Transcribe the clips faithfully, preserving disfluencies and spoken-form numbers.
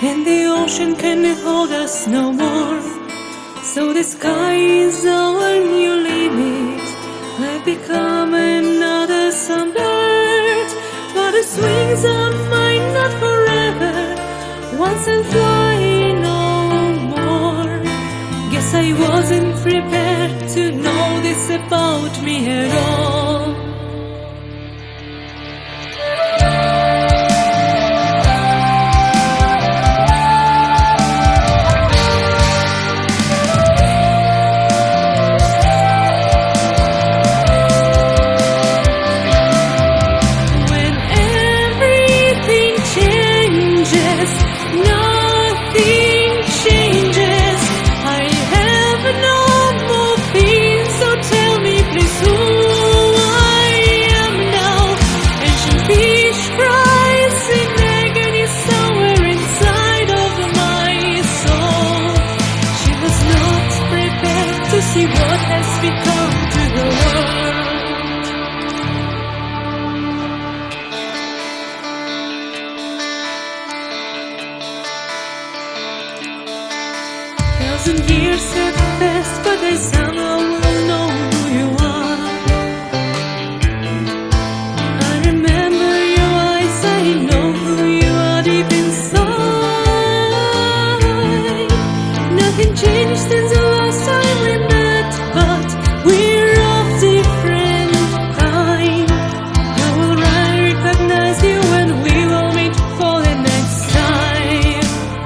and the ocean can hold us no more. So the sky is our new limit. I've become another songbird, but the swings are mine not forever. Once and fly no more. Guess I wasn't prepared to know this about me at all. See what has become to the world. Thousand years have passed, but I somehow will know who you are. I remember your eyes, I know who you are deep inside. Nothing changed since the last time we met. But we're of different kind. How will I recognize you when we will meet for the next time?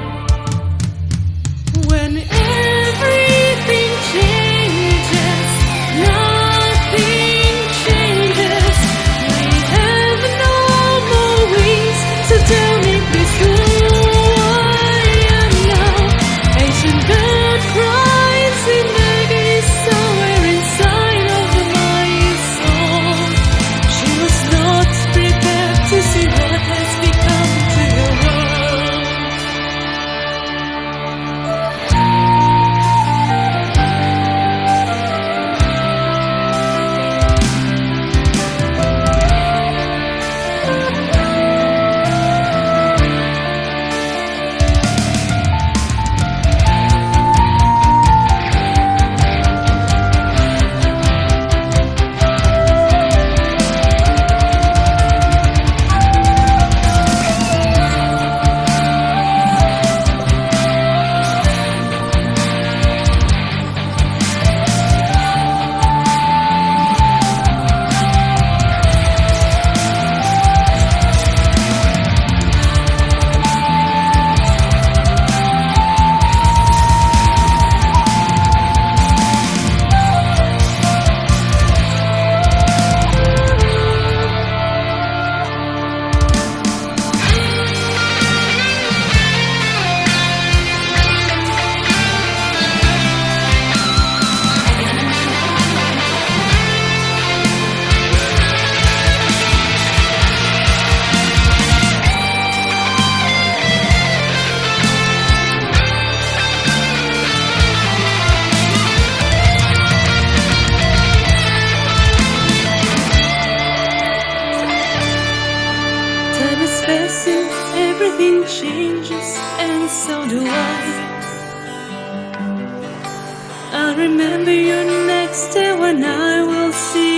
When everything changes, nothing changes. We have no more wings, so tell me please who I am now. Ancient bird cries in agony somewhere inside of my soul. She was not prepared to see what has become to the world. Everything changes, and so do I. I remember you next day when I will see